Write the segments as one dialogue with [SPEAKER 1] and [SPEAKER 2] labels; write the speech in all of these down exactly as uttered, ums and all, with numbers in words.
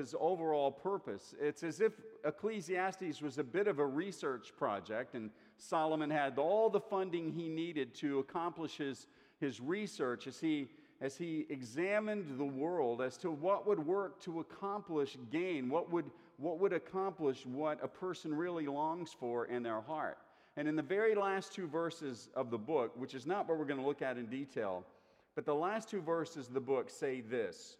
[SPEAKER 1] his overall purpose. It's as if Ecclesiastes was a bit of a research project, and Solomon had all the funding he needed to accomplish his, his research as he, as he examined the world as to what would work to accomplish gain, what would, what would accomplish what a person really longs for in their heart. And in the very last two verses of the book, which is not what we're going to look at in detail, but the last two verses of the book say this: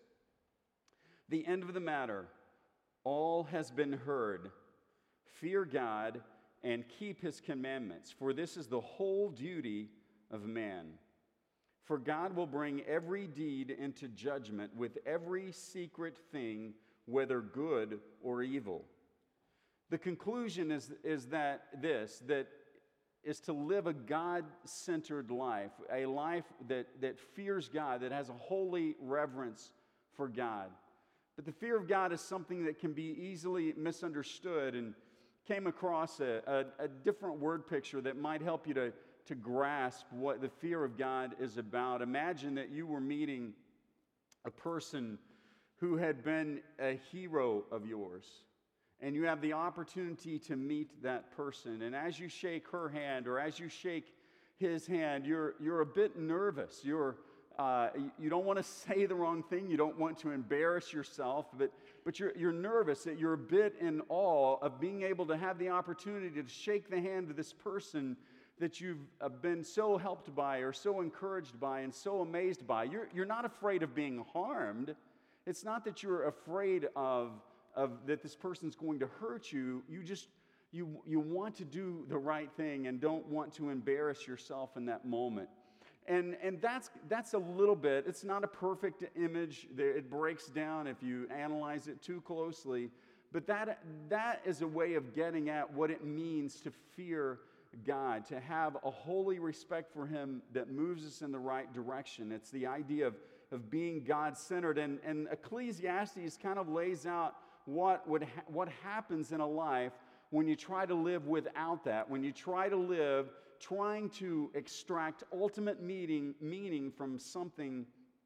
[SPEAKER 1] "The end of the matter, all has been heard. Fear God and keep his commandments, for this is the whole duty of man. For God will bring every deed into judgment with every secret thing, whether good or evil." The conclusion is, is that this, that is to live a God-centered life, a life that, that fears God, that has a holy reverence for God. But the fear of God is something that can be easily misunderstood, and came across a, a, a different word picture that might help you to, to grasp what the fear of God is about. Imagine that you were meeting a person who had been a hero of yours, and you have the opportunity to meet that person. And as you shake her hand, or as you shake his hand, you're, you're a bit nervous. You're, uh, you don't want to say the wrong thing. You don't want to embarrass yourself, but, but you're, you're nervous, that you're a bit in awe of being able to have the opportunity to shake the hand of this person that you've been so helped by, or so encouraged by, and so amazed by. You're, you're not afraid of being harmed. It's not that you're afraid of of that this person's going to hurt you. You just, you, you want to do the right thing and don't want to embarrass yourself in that moment. And, and that's, that's a little bit, it's not a perfect image. It breaks down if you analyze it too closely. But that, that is a way of getting at what it means to fear God, to have a holy respect for Him that moves us in the right direction. It's the idea of, of being God-centered. And, and Ecclesiastes kind of lays out what would ha- what happens in a life when you try to live without that, when you try to live trying to extract ultimate meaning, meaning from something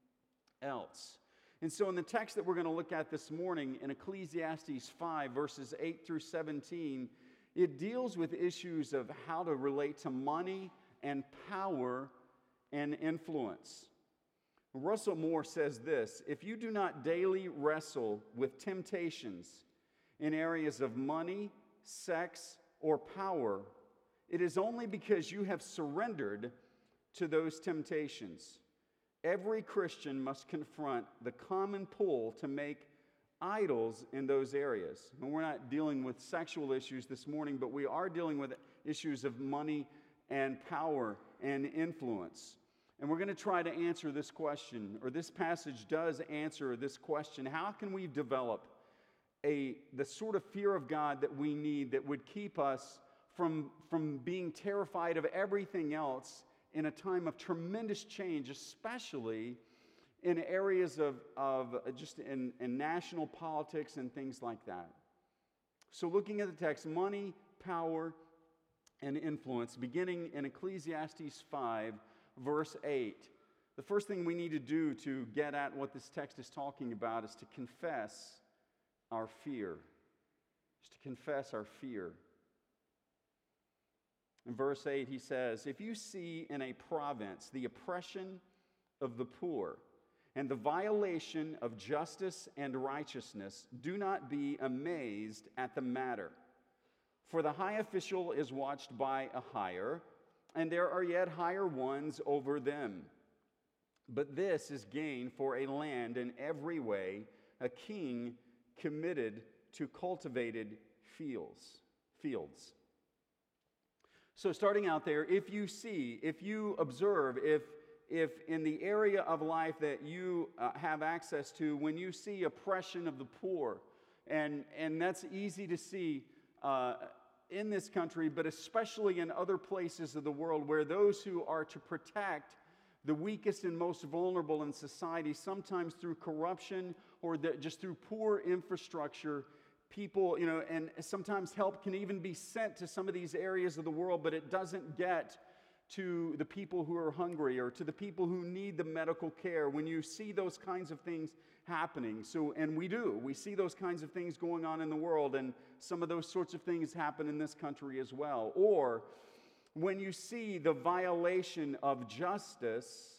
[SPEAKER 1] else. And so in the text that we're going to look at this morning, in Ecclesiastes five, verses eight through seventeen, it deals with issues of how to relate to money and power and influence. Russell Moore says this: "If you do not daily wrestle with temptations in areas of money, sex, or power, it is only because you have surrendered to those temptations. Every Christian must confront the common pull to make idols in those areas." And we're not dealing with sexual issues this morning, but we are dealing with issues of money and power and influence. And we're going to try to answer this question, or this passage does answer this question: how can we develop a the sort of fear of God that we need, that would keep us from, from being terrified of everything else in a time of tremendous change, especially in areas of, of just in, in national politics and things like that. So looking at the text, money, power, and influence, beginning in Ecclesiastes five, verse eight. The first thing we need to do to get at what this text is talking about is to confess our fear. Is to confess our fear. In verse eight, he says, "If you see in a province the oppression of the poor and the violation of justice and righteousness, do not be amazed at the matter. For the high official is watched by a higher, and there are yet higher ones over them. But this is gain for a land in every way, a king committed to cultivated fields." Fields. So starting out there, if you see, if you observe, if if in the area of life that you uh, have access to, when you see oppression of the poor, and and that's easy to see uh, in this country, but especially in other places of the world, where those who are to protect the weakest and most vulnerable in society, sometimes through corruption or the, just through poor infrastructure, people, you know, and sometimes help can even be sent to some of these areas of the world, but it doesn't get to the people who are hungry or to the people who need the medical care. When you see those kinds of things happening. So, and we do. We see those kinds of things going on in the world, and some of those sorts of things happen in this country as well. Or when you see the violation of justice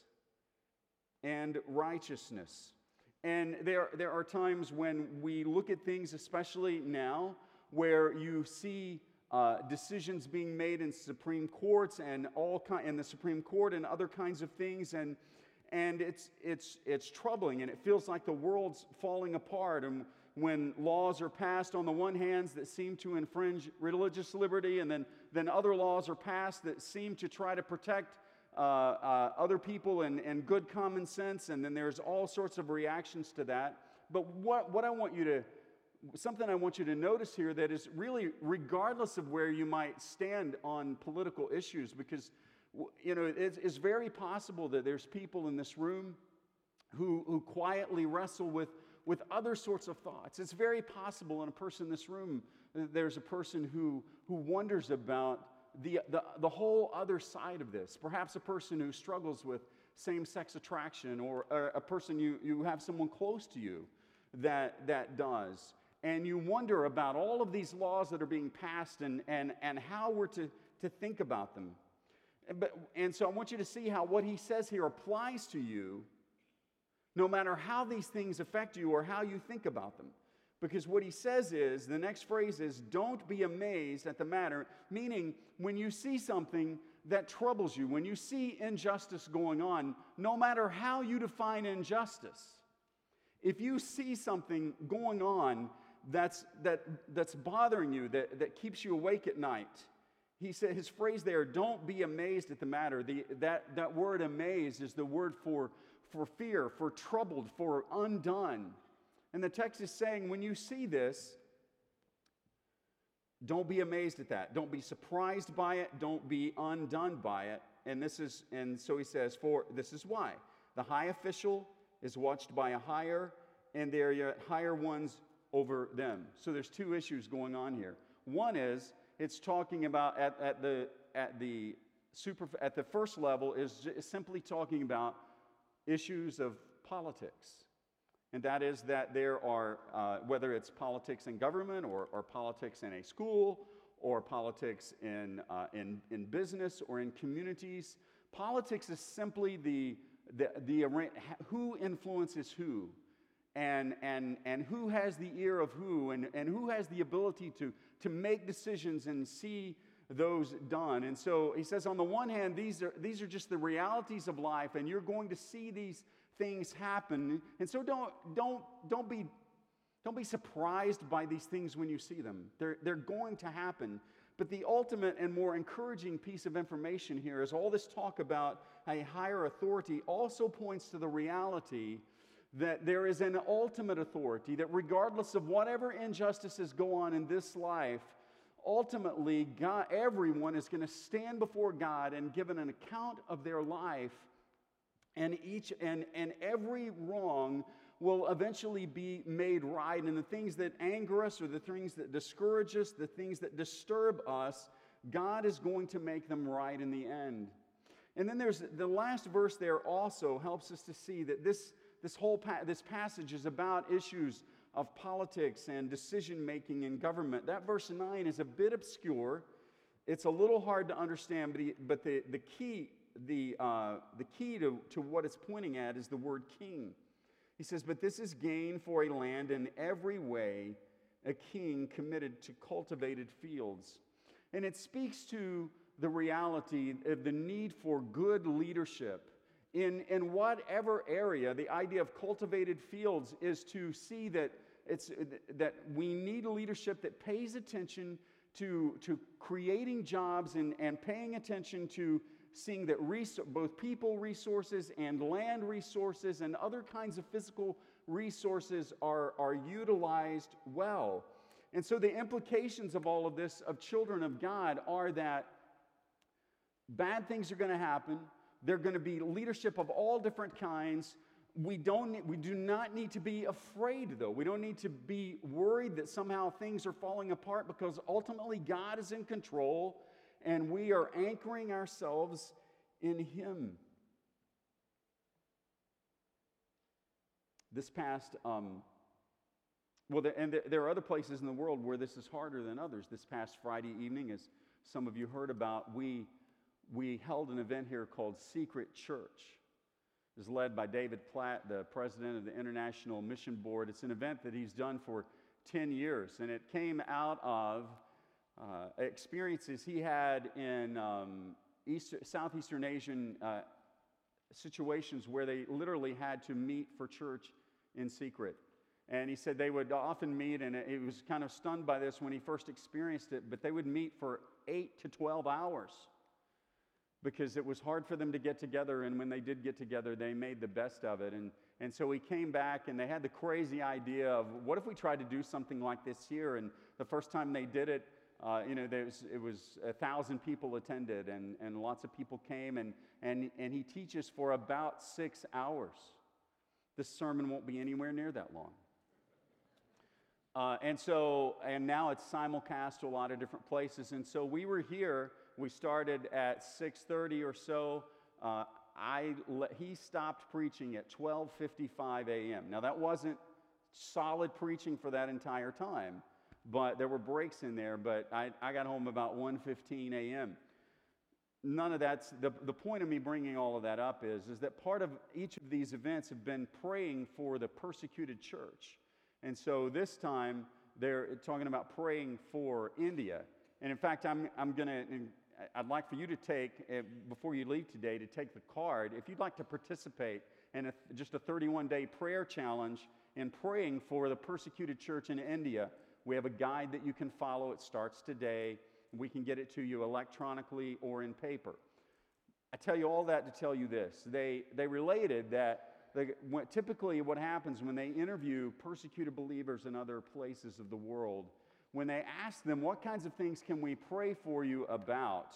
[SPEAKER 1] and righteousness. And there, there are times when we look at things, especially now, where you see uh, decisions being made in Supreme Courts and all ki- in the Supreme Court and other kinds of things, and and it's it's it's troubling, and it feels like the world's falling apart. And when laws are passed on the one hand that seem to infringe religious liberty, and then then other laws are passed that seem to try to protect uh, uh, other people and, and good common sense, and then there's all sorts of reactions to that. But what what I want you to Something I want you to notice here that is really regardless of where you might stand on political issues, because you know it's, it's very possible that there's people in this room who, who quietly wrestle with, with other sorts of thoughts. It's very possible in a person in this room that there's a person who, who wonders about the, the, the whole other side of this. Perhaps a person who struggles with same-sex attraction, or, or a person you, you have someone close to you that, that does. And you wonder about all of these laws that are being passed and, and, and how we're to, to think about them. But, and so I want you to see how what he says here applies to you, no matter how these things affect you or how you think about them. Because what he says is, the next phrase is, don't be amazed at the matter, meaning when you see something that troubles you, when you see injustice going on, no matter how you define injustice, if you see something going on that's, that, that's bothering you, that, that keeps you awake at night, he said, his phrase there, don't be amazed at the matter. The, that, that word amazed is the word for, for fear, for troubled, for undone. And the text is saying, when you see this, don't be amazed at that. Don't be surprised by it. Don't be undone by it. And this is, and so he says, for this is why. The high official is watched by a higher, and there are yet higher ones over them. So there's two issues going on here. One is, it's talking about at, at the at the super at the first level is, is simply talking about issues of politics, and that is that there are uh, whether it's politics in government or, or politics in a school or politics in uh, in in business or in communities. Politics is simply the the the who influences who. And, and, and who has the ear of who, and, and who has the ability to, to make decisions and see those done. And so he says, on the one hand, these are, these are just the realities of life, and you're going to see these things happen. And so don't, don't, don't, be, don't be surprised by these things when you see them. They're, they're going to happen. But the ultimate and more encouraging piece of information here is all this talk about a higher authority also points to the reality that there is an ultimate authority, that regardless of whatever injustices go on in this life, ultimately God, everyone is going to stand before God and give an account of their life, and each and, and every wrong will eventually be made right. And the things that anger us or the things that discourage us, the things that disturb us, God is going to make them right in the end. And then there's the last verse there also helps us to see that this This whole pa- this passage is about issues of politics and decision-making in government. That verse nine is a bit obscure. It's a little hard to understand, but, he, but the, the key, the, uh, the key to, to what it's pointing at is the word king. He says, but this is gain for a land in every way, a king committed to cultivated fields. And it speaks to the reality of the need for good leadership. In, in whatever area, the idea of cultivated fields is to see that, it's, that we need a leadership that pays attention to, to creating jobs and, and paying attention to seeing that res- both people resources and land resources and other kinds of physical resources are, are utilized well. And so the implications of all of this, of children of God, are that bad things are going to happen. They're going to be leadership of all different kinds. We don't need, we do not need to be afraid, though. We don't need to be worried that somehow things are falling apart, because ultimately God is in control and we are anchoring ourselves in Him. this past, um, well, there, and there, there are other places in the world where this is harder than others. This past Friday evening, as some of you heard about, we, we held an event here called Secret Church. It was led by David Platt, the president of the International Mission Board. It's an event that he's done for ten years, and it came out of uh, experiences he had in um, East, Southeastern Asian uh, situations where they literally had to meet for church in secret. And he said they would often meet, and he was kind of stunned by this when he first experienced it, but they would meet for eight to twelve hours because it was hard for them to get together, and when they did get together, they made the best of it. And, and so he came back, and they had the crazy idea of, what if we tried to do something like this here? And the first time they did it, Uh, you know, there was, it was a thousand people attended, and, and lots of people came, and, and, and he teaches for about six hours. This sermon won't be anywhere near that long. Uh, and so, and now it's simulcast to a lot of different places, and so we were here. We started at six thirty or so. Uh, I le- he stopped preaching at twelve fifty-five a.m. Now, that wasn't solid preaching for that entire time, but there were breaks in there, but I, I got home about one fifteen a.m. None of that's, the, the point of me bringing all of that up is, is that part of each of these events have been praying for the persecuted church. And so this time, they're talking about praying for India. And in fact, I'm, I'm going to, I'd like for you to take, uh, before you leave today, to take the card. If you'd like to participate in a, just a thirty-one day prayer challenge in praying for the persecuted church in India, we have a guide that you can follow. It starts today. We can get it to you electronically or in paper. I tell you all that to tell you this. They, they related that they, when, typically what happens when they interview persecuted believers in other places of the world, when they ask them, what kinds of things can we pray for you about?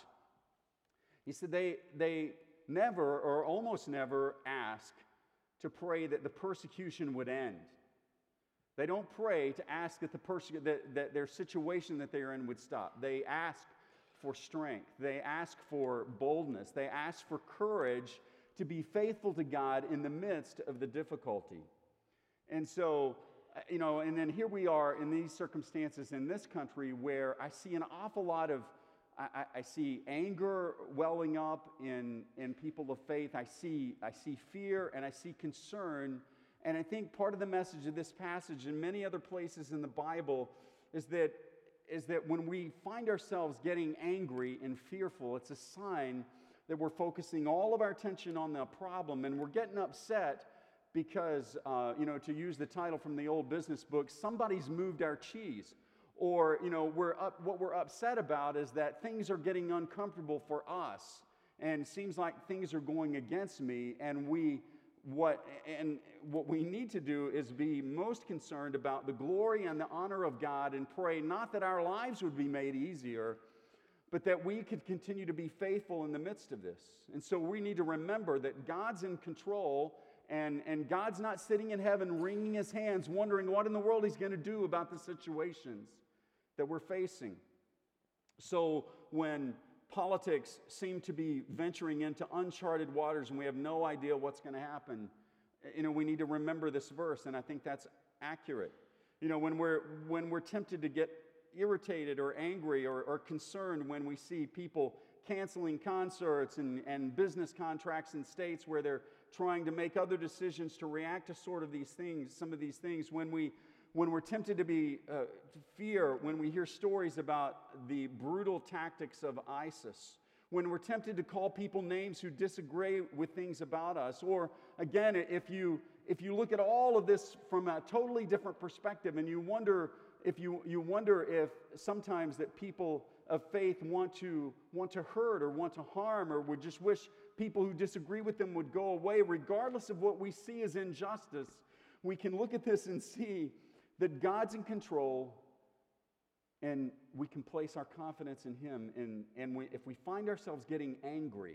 [SPEAKER 1] He said they, they never or almost never ask to pray that the persecution would end. They don't pray to ask that, the perse- that, that their situation that they are in would stop. They ask for strength. They ask for boldness. They ask for courage to be faithful to God in the midst of the difficulty. And so, you know, and then here we are in these circumstances in this country where I see an awful lot of, I, I see anger welling up in, in people of faith. I see, I see fear and I see concern. And I think part of the message of this passage and many other places in the Bible is that, is that when we find ourselves getting angry and fearful, it's a sign that we're focusing all of our attention on the problem, and we're getting upset because, uh, you know, to use the title from the old business book, somebody's moved our cheese. Or, you know, we're up, what we're upset about is that things are getting uncomfortable for us, and it seems like things are going against me, and we What and what we need to do is be most concerned about the glory and the honor of God, and pray not that our lives would be made easier, but that we could continue to be faithful in the midst of this. And so we need to remember that God's in control, and, and God's not sitting in heaven wringing his hands wondering what in the world he's going to do about the situations that we're facing. So when politics seem to be venturing into uncharted waters and we have no idea what's going to happen, you know, we need to remember this verse, and I think that's accurate. You know, when we're when we're tempted to get irritated or angry or, or concerned when we see people canceling concerts and, and business contracts in states where they're trying to make other decisions to react to sort of these things, some of these things, when we When we're tempted to be uh, to fear, when we hear stories about the brutal tactics of ISIS, when we're tempted to call people names who disagree with things about us, or again, if you if you look at all of this from a totally different perspective, and you wonder if you you wonder if sometimes that people of faith want to want to hurt or want to harm, or would just wish people who disagree with them would go away, regardless of what we see as injustice, we can look at this and see that God's in control, and we can place our confidence in him. And, and we, if we find ourselves getting angry,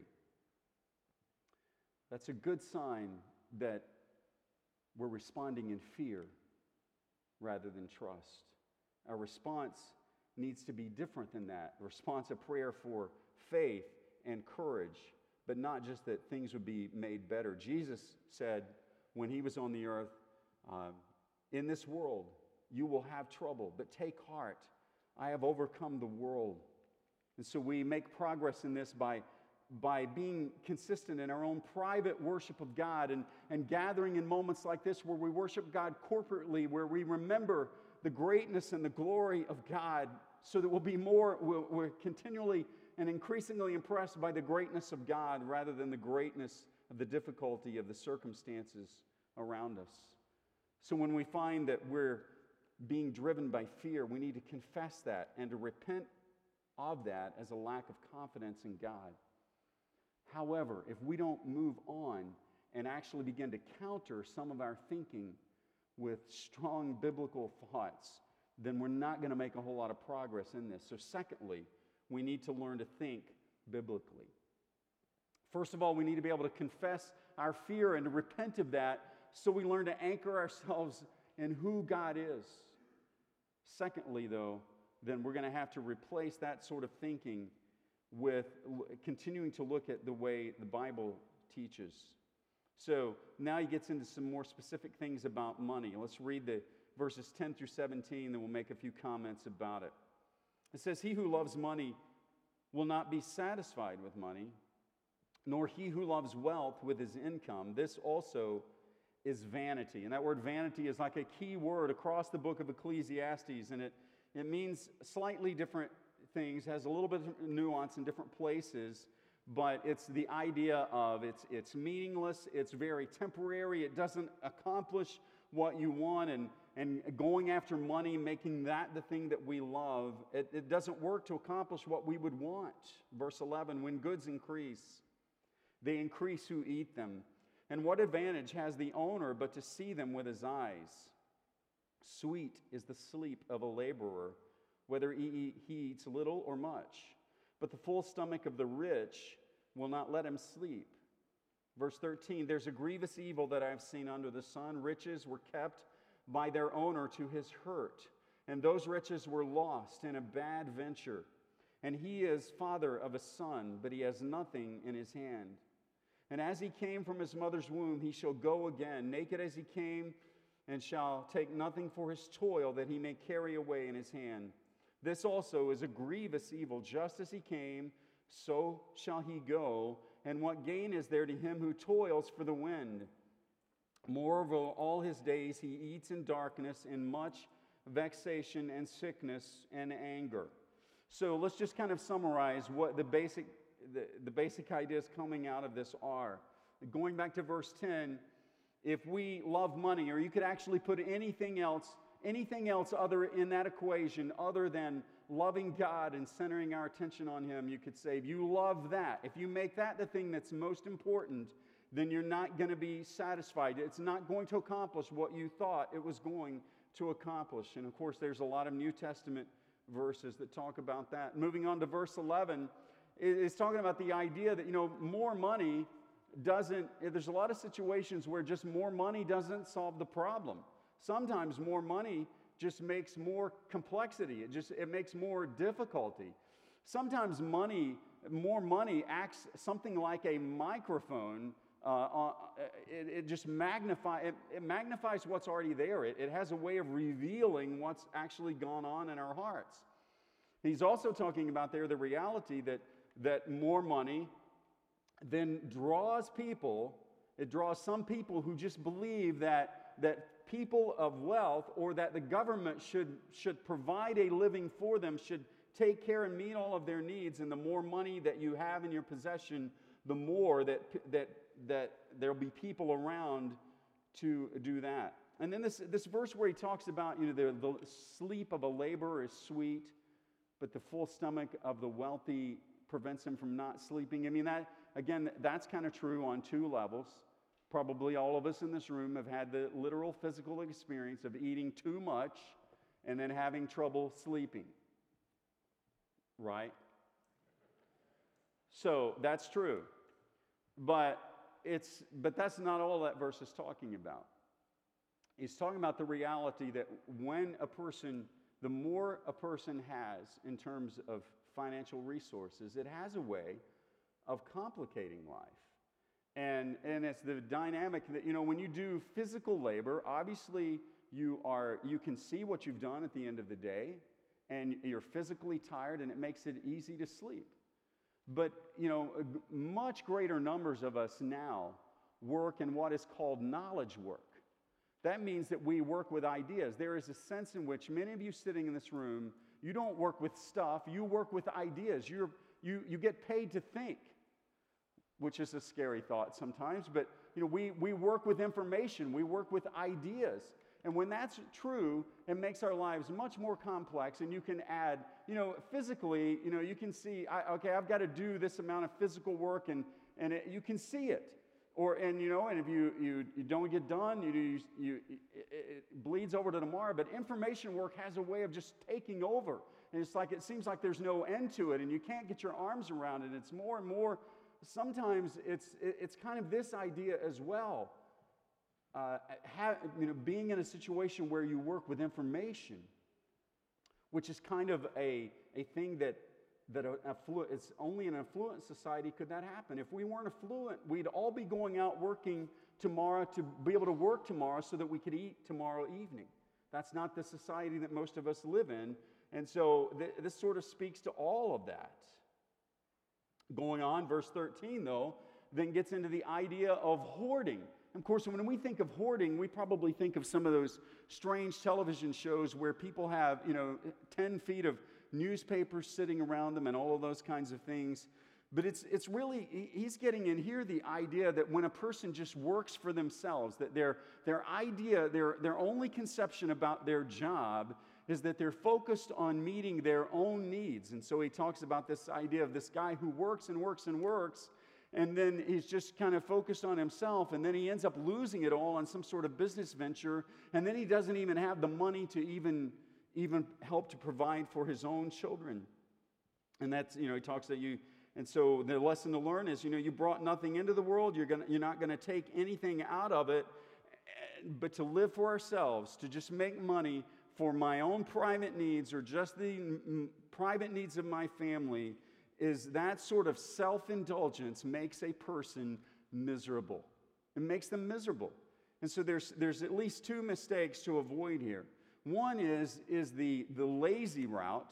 [SPEAKER 1] that's a good sign that we're responding in fear rather than trust. Our response needs to be different than that. A response, a prayer for faith and courage, but not just that things would be made better. Jesus said when he was on the earth, Uh, in this world, you will have trouble, but take heart. I have overcome the world. And so we make progress in this by, by being consistent in our own private worship of God and, and gathering in moments like this where we worship God corporately, where we remember the greatness and the glory of God, so that we'll be more, we'll, we're continually and increasingly impressed by the greatness of God rather than the greatness of the difficulty of the circumstances around us. So when we find that we're being driven by fear, we need to confess that and to repent of that as a lack of confidence in God. However, if we don't move on and actually begin to counter some of our thinking with strong biblical thoughts, then we're not going to make a whole lot of progress in this. So secondly, we need to learn to think biblically. First of all, we need to be able to confess our fear and to repent of that, so we learn to anchor ourselves in who God is. Secondly, though, then we're going to have to replace that sort of thinking with continuing to look at the way the Bible teaches. So now he gets into some more specific things about money. Let's read the verses ten through seventeen, then we'll make a few comments about it. It says, "He who loves money will not be satisfied with money, nor he who loves wealth with his income. This also is vanity." And that word vanity is like a key word across the book of Ecclesiastes, and it, it means slightly different things, has a little bit of nuance in different places, but it's the idea of it's, it's meaningless, it's very temporary, it doesn't accomplish what you want, and, and going after money, making that the thing that we love, it, it doesn't work to accomplish what we would want. Verse eleven, "When goods increase, they increase who eat them. And what advantage has the owner but to see them with his eyes? Sweet is the sleep of a laborer, whether he, he eats little or much. But the full stomach of the rich will not let him sleep." Verse thirteen, "There's a grievous evil that I have seen under the sun. Riches were kept by their owner to his hurt, and those riches were lost in a bad venture. And he is father of a son, but he has nothing in his hand. And as he came from his mother's womb, he shall go again, naked as he came, and shall take nothing for his toil that he may carry away in his hand. This also is a grievous evil. Just as he came, so shall he go. And what gain is there to him who toils for the wind? Moreover, all his days he eats in darkness, in much vexation and sickness and anger." So let's just kind of summarize what the basic The, the basic ideas coming out of this are. Going back to verse ten, if we love money, or you could actually put anything else, anything else other in that equation other than loving God and centering our attention on Him, you could say, if you love that, if you make that the thing that's most important, then you're not going to be satisfied. It's not going to accomplish what you thought it was going to accomplish. And of course, there's a lot of New Testament verses that talk about that. Moving on to verse eleven, it's talking about the idea that, you know, more money doesn't, there's a lot of situations where just more money doesn't solve the problem. Sometimes more money just makes more complexity. It just, it makes more difficulty. Sometimes money, more money acts something like a microphone. Uh, uh, it, it just magnify, it, it magnifies what's already there. It, it has a way of revealing what's actually gone on in our hearts. He's also talking about there the reality that that more money then draws people, it draws some people who just believe that, that people of wealth, or that the government should, should provide a living for them, should take care and meet all of their needs, and the more money that you have in your possession, the more that, that, that there'll be people around to do that. And then this, this verse where he talks about, you know, the, the sleep of a laborer is sweet, but the full stomach of the wealthy prevents him from not sleeping. I mean, that again, that's kind of true on two levels. Probably all of us in this room have had the literal physical experience of eating too much and then having trouble sleeping. Right? So that's true. But it's but that's not all that verse is talking about. He's talking about the reality that when a person, the more a person has in terms of financial resources, it has a way of complicating life. And, and it's the dynamic that, you know, when you do physical labor, obviously you are, you can see what you've done at the end of the day, and you're physically tired, and it makes it easy to sleep. But, you know, much greater numbers of us now work in what is called knowledge work. That means that we work with ideas. There is a sense in which many of you sitting in this room, you don't work with stuff, you work with ideas. You're, you, you get paid to think, which is a scary thought sometimes, but you know, we, we work with information, we work with ideas. And when that's true, it makes our lives much more complex, and you can add, you know, physically, you know, you can see, I, okay, I've got to do this amount of physical work, and, and it, you can see it. Or, and you know, and if you, you, you don't get done, you, you, you, it, it bleeds over to tomorrow, but information work has a way of just taking over. And it's like, it seems like there's no end to it, and you can't get your arms around it. It's more and more, sometimes it's, it's kind of this idea as well. Uh, have, you know, being in a situation where you work with information, which is kind of a, a thing that, that a, afflu- it's only in an affluent society could that happen. If we weren't affluent, we'd all be going out working tomorrow to be able to work tomorrow so that we could eat tomorrow evening. That's not the society that most of us live in. And so th- this sort of speaks to all of that. Going on, verse thirteen, though, then gets into the idea of hoarding. Of course, when we think of hoarding, we probably think of some of those strange television shows where people have, you know, ten feet of newspapers sitting around them and all of those kinds of things. But it's it's really, he's getting in here the idea that when a person just works for themselves, that their, their idea, their, their only conception about their job is that they're focused on meeting their own needs. And so he talks about this idea of this guy who works and works and works, and then he's just kind of focused on himself, and then he ends up losing it all on some sort of business venture, and then he doesn't even have the money to even, even help to provide for his own children. And that's, you know, he talks that you, and so the lesson to learn is, you know, you brought nothing into the world, you're gonna, you're not going to take anything out of it, but to live for ourselves, to just make money for my own private needs or just the m- private needs of my family, is that sort of self-indulgence makes a person miserable. It makes them miserable. And so there's, there's at least two mistakes to avoid here. One is, is the, the lazy route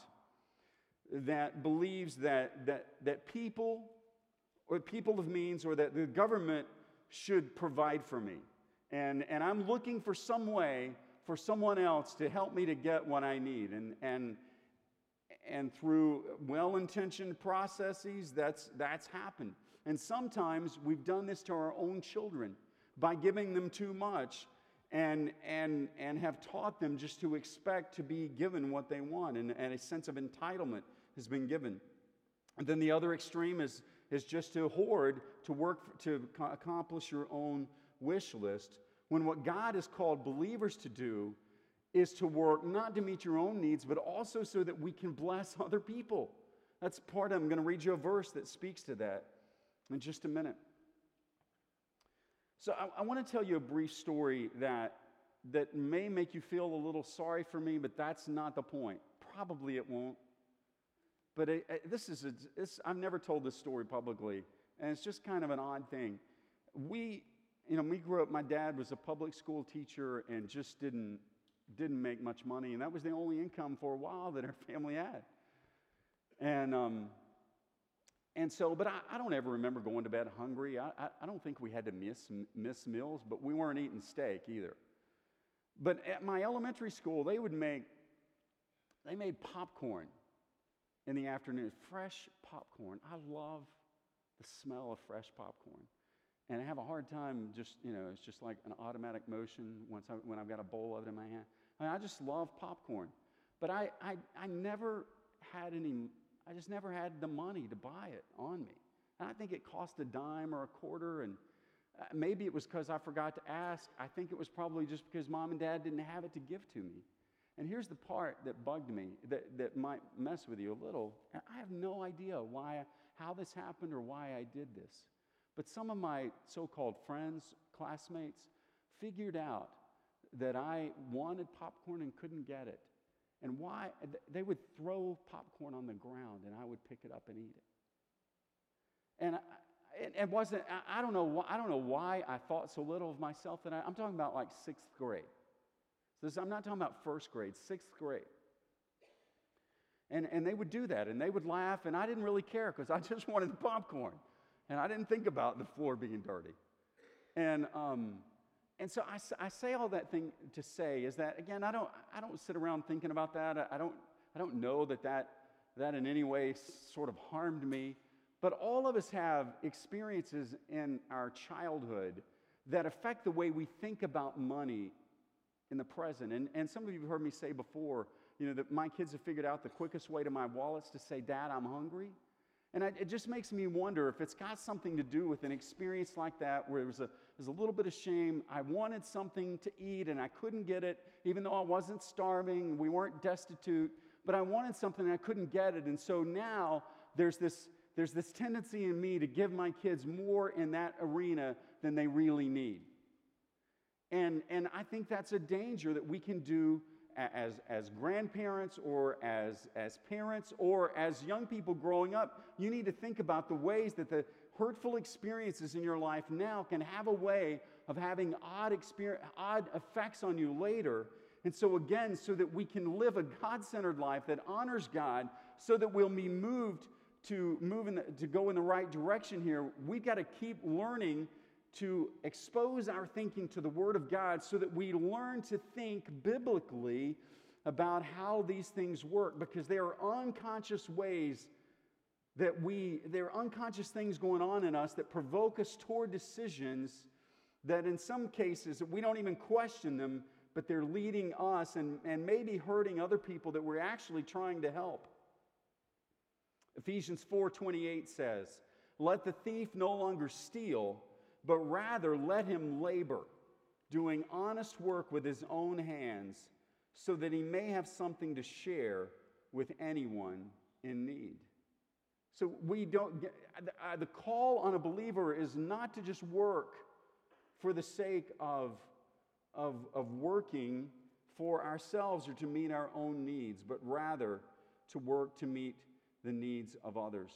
[SPEAKER 1] that believes that, that, that people, or people of means, or that the government should provide for me. And, and I'm looking for some way for someone else to help me to get what I need. And, and And through well-intentioned processes, that's, that's happened. And sometimes we've done this to our own children by giving them too much and, and, and have taught them just to expect to be given what they want, and, and a sense of entitlement has been given. And then the other extreme is, is just to hoard, to work to accomplish your own wish list, when what God has called believers to do is to work not to meet your own needs, but also so that we can bless other people. That's part of it. I'm going to read you a verse that speaks to that in just a minute. So I, I want to tell you a brief story that, that may make you feel a little sorry for me, but that's not the point. Probably it won't. But it, it, this is, a, this, I've never told this story publicly, and it's just kind of an odd thing. We, you know, we grew up, my dad was a public school teacher and just didn't, didn't make much money, and that was the only income for a while that our family had. And um, and so, but I, I don't ever remember going to bed hungry. I, I, I don't think we had to miss, miss meals, but we weren't eating steak either. But at my elementary school, they would make, they made popcorn in the afternoon, fresh popcorn. I love the smell of fresh popcorn. And I have a hard time just, you know, it's just like an automatic motion once I, when I've got a bowl of it in my hand. I, mean, I just love popcorn. But I, I, I never had any, I just never had the money to buy it on me. And I think it cost a dime or a quarter, and uh, maybe it was because I forgot to ask. I think it was probably just because mom and dad didn't have it to give to me. And here's the part that bugged me, that, that might mess with you a little. I have no idea why, how this happened or why I did this. But some of my so-called friends, classmates, figured out that I wanted popcorn and couldn't get it. And why? They would throw popcorn on the ground, and I would pick it up and eat it. And I, it, it wasn't, I, I don't know why, I don't know why I thought so little of myself that I, I'm talking about like sixth grade. So this, I'm not talking about first grade, sixth grade. And, and they would do that, and they would laugh, and I didn't really care because I just wanted the popcorn. And I didn't think about the floor being dirty. And um, and so I, I say all that thing to say is that, again, I don't I don't sit around thinking about that. I, I don't I don't know that, that that in any way sort of harmed me. But all of us have experiences in our childhood that affect the way we think about money in the present. And, and some of you have heard me say before, you know, that my kids have figured out the quickest way to my wallet's to say, Dad, I'm hungry. And I, it just makes me wonder if it's got something to do with an experience like that where there was a, there's a little bit of shame. I wanted something to eat and I couldn't get it, even though I wasn't starving. We weren't destitute, but I wanted something and I couldn't get it. And so now there's this, there's this tendency in me to give my kids more in that arena than they really need. And, and I think that's a danger that we can do as, as grandparents or as, as parents or as young people growing up. You need to think about the ways that the hurtful experiences in your life now can have a way of having odd, experience, odd effects on you later. And so again, so that we can live a God-centered life that honors God, so that we'll be moved to, move in the, to go in the right direction here, we've got to keep learning to expose our thinking to the Word of God so that we learn to think biblically about how these things work, because there are unconscious ways that we, there are unconscious things going on in us that provoke us toward decisions that in some cases we don't even question them, but they're leading us and, and maybe hurting other people that we're actually trying to help. Ephesians four twenty-eight says, "Let the thief no longer steal, but rather let him labor, doing honest work with his own hands, so that he may have something to share with anyone in need." So we don't get, the call on a believer is not to just work for the sake of, of, of working for ourselves or to meet our own needs, but rather to work to meet the needs of others.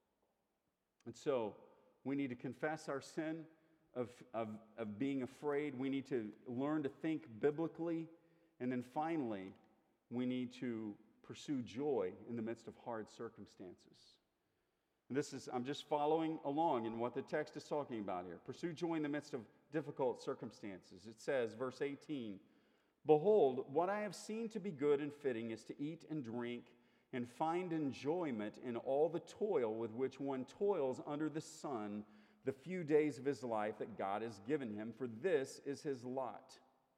[SPEAKER 1] And so we need to confess our sin Of, of, of being afraid. We need to learn to think biblically. And then finally, we need to pursue joy in the midst of hard circumstances. And this is, I'm just following along in what the text is talking about here. Pursue joy in the midst of difficult circumstances. It says, verse eighteen, "Behold, what I have seen to be good and fitting is to eat and drink and find enjoyment in all the toil with which one toils under the sun, the few days of his life that God has given him, for this is his lot.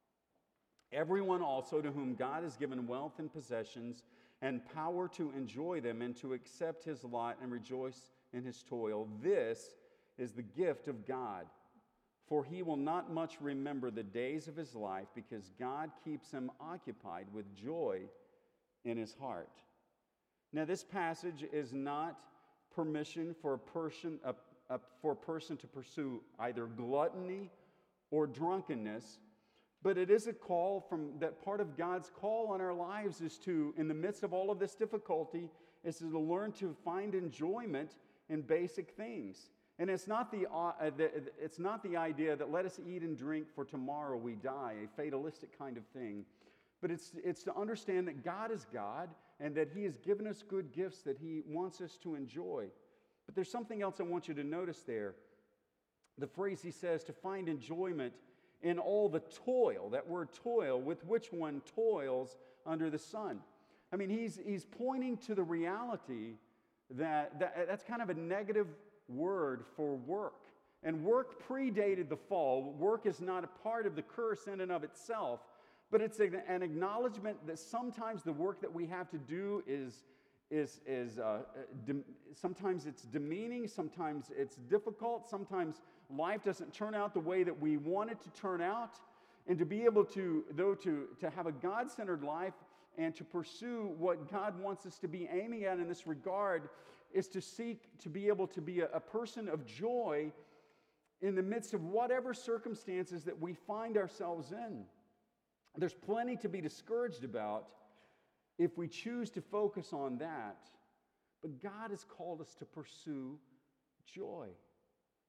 [SPEAKER 1] Everyone also to whom God has given wealth and possessions and power to enjoy them and to accept his lot and rejoice in his toil, this is the gift of God. For he will not much remember the days of his life, because God keeps him occupied with joy in his heart." Now, this passage is not permission for a person, a Uh, for a person to pursue either gluttony or drunkenness, but it is a call from that part of God's call on our lives is to, in the midst of all of this difficulty, is to learn to find enjoyment in basic things. And it's not the, uh, the it's not the idea that let us eat and drink for tomorrow we die, a fatalistic kind of thing, but it's it's to understand that God is God and that he has given us good gifts that he wants us to enjoy. But there's something else I want you to notice there. The phrase he says, to find enjoyment in all the toil, that word toil, with which one toils under the sun. I mean, he's, he's pointing to the reality that, that that's kind of a negative word for work. And work predated the fall. Work is not a part of the curse in and of itself, but it's a, an acknowledgement that sometimes the work that we have to do is is, is uh, de- sometimes it's demeaning, sometimes it's difficult, sometimes life doesn't turn out the way that we want it to turn out. And to be able to, though, to, to have a God-centered life and to pursue what God wants us to be aiming at in this regard is to seek to be able to be a, a person of joy in the midst of whatever circumstances that we find ourselves in. There's plenty to be discouraged about if we choose to focus on that. But God has called us to pursue joy.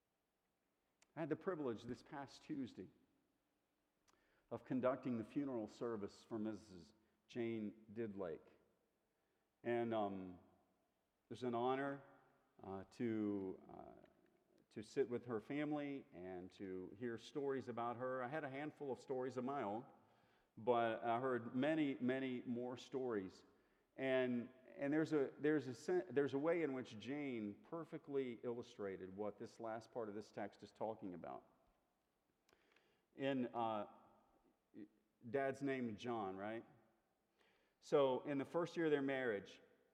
[SPEAKER 1] I had the privilege this past Tuesday of conducting the funeral service for Missus Jane Didlake. And um, it was an honor uh, to, uh, to sit with her family and to hear stories about her. I had a handful of stories of my own, but I heard many, many more stories. And, and there's, a, there's, a, there's a way in which Jane perfectly illustrated what this last part of this text is talking about. In uh, Dad's name, John, right? So in the first year of their marriage,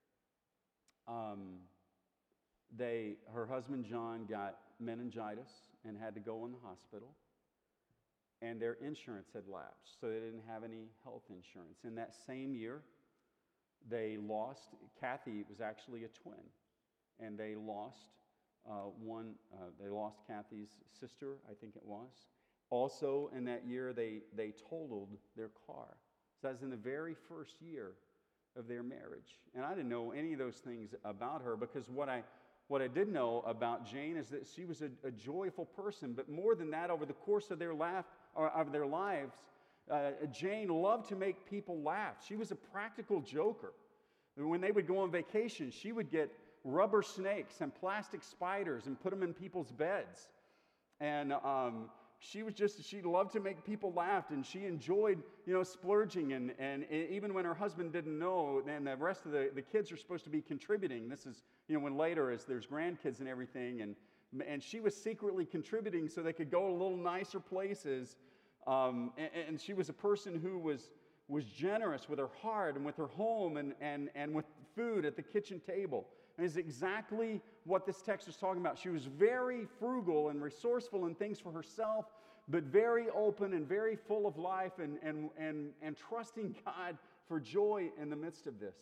[SPEAKER 1] um, they, her husband John got meningitis and had to go in the hospital. And their insurance had lapsed, so they didn't have any health insurance. In that same year, they lost, Kathy was actually a twin, and they lost uh, one, uh, they lost Kathy's sister, I think it was. Also, in that year, they, they totaled their car. So that was in the very first year of their marriage. And I didn't know any of those things about her, because what I What I did know about Jane is that she was a, a joyful person, but more than that, over the course of their, laugh, or of their lives, uh, Jane loved to make people laugh. She was a practical joker. When they would go on vacation, she would get rubber snakes and plastic spiders and put them in people's beds. And um, she was just, she loved to make people laugh, and she enjoyed, you know, splurging. And, and even when her husband didn't know, then the rest of the, the kids are supposed to be contributing. This is, you know, when later as there's grandkids and everything, and, and she was secretly contributing so they could go to little nicer places. Um, and, and she was a person who was, was generous with her heart and with her home and, and, and with food at the kitchen table. And it's exactly what this text is talking about. She was very frugal and resourceful in things for herself, but very open and very full of life and, and, and, and trusting God for joy in the midst of this.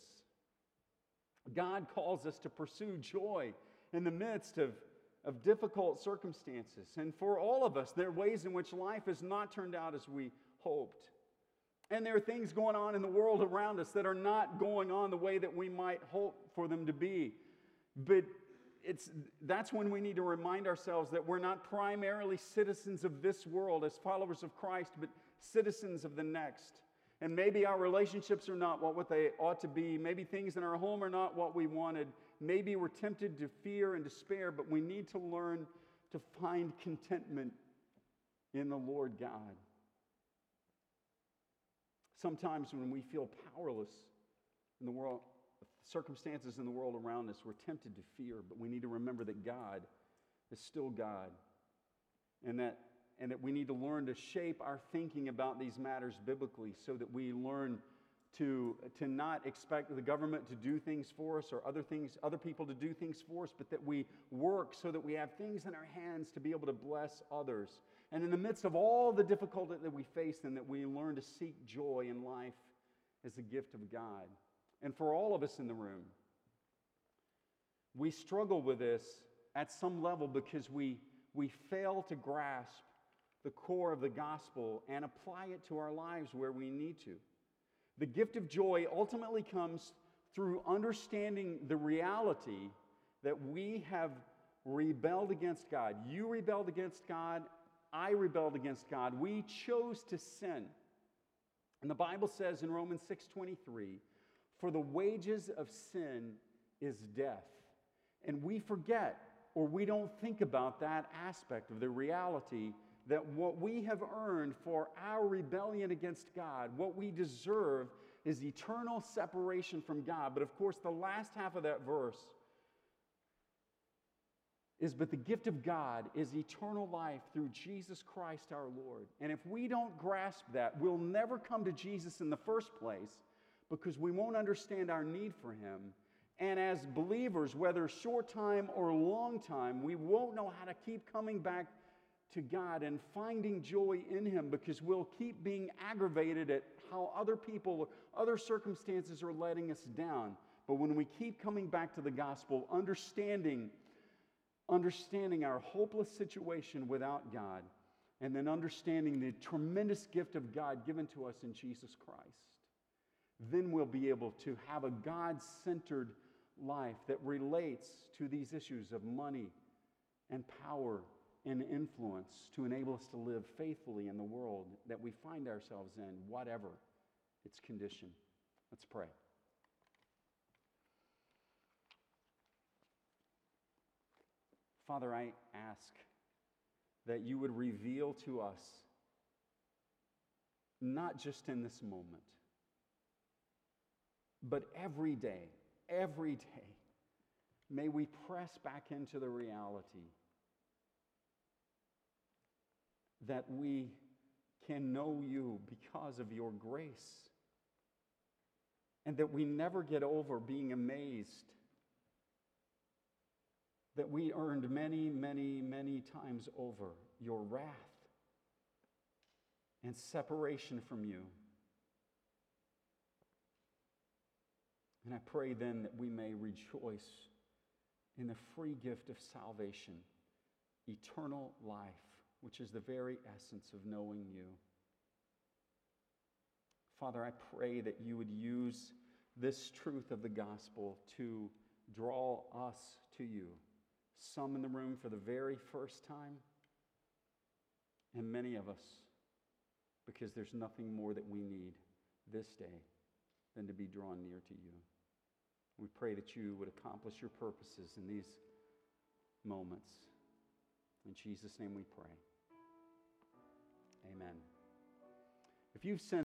[SPEAKER 1] God calls us to pursue joy in the midst of, of difficult circumstances. And for all of us, there are ways in which life has not turned out as we hoped. And there are things going on in the world around us that are not going on the way that we might hope for them to be. But it's, that's when we need to remind ourselves that we're not primarily citizens of this world as followers of Christ, but citizens of the next. And maybe our relationships are not what, what they ought to be. Maybe things in our home are not what we wanted. Maybe we're tempted to fear and despair, but we need to learn to find contentment in the Lord God. Sometimes when we feel powerless in the world, circumstances in the world around us, we're tempted to fear, but we need to remember that God is still God, and that and that we need to learn to shape our thinking about these matters biblically so that we learn to, to not expect the government to do things for us or other things, other people to do things for us, but that we work so that we have things in our hands to be able to bless others. And in the midst of all the difficulty that we face, then that we learn to seek joy in life as a gift of God. And for all of us in the room, we struggle with this at some level because we, we fail to grasp the core of the gospel and apply it to our lives where we need to. The gift of joy ultimately comes through understanding the reality that we have rebelled against God. You rebelled against God. I rebelled against God. We chose to sin. And the Bible says in Romans six twenty-three, for the wages of sin is death. And we forget, or we don't think about that aspect of the reality that what we have earned for our rebellion against God, what we deserve, is eternal separation from God. But of course, the last half of that verse is, but the gift of God is eternal life through Jesus Christ our Lord. And if we don't grasp that, we'll never come to Jesus in the first place because we won't understand our need for Him. And as believers, whether short time or long time, we won't know how to keep coming back to God and finding joy in Him because we'll keep being aggravated at how other people, other circumstances are letting us down. But when we keep coming back to the gospel, understanding, understanding our hopeless situation without God, and then understanding the tremendous gift of God given to us in Jesus Christ, then we'll be able to have a God-centered life that relates to these issues of money and power and influence to enable us to live faithfully in the world that we find ourselves in, whatever its condition. Let's pray. Father, I ask that you would reveal to us, not just in this moment, but every day, every day, may we press back into the reality that we can know you because of your grace, and that we never get over being amazed that we earned many, many, many times over your wrath and separation from you. And I pray then that we may rejoice in the free gift of salvation, eternal life, which is the very essence of knowing you. Father, I pray that you would use this truth of the gospel to draw us to you. Some in the room for the very first time, and many of us because there's nothing more that we need this day than to be drawn near to you. We pray that you would accomplish your purposes in these moments. In Jesus' name we pray. Amen. If you've sensed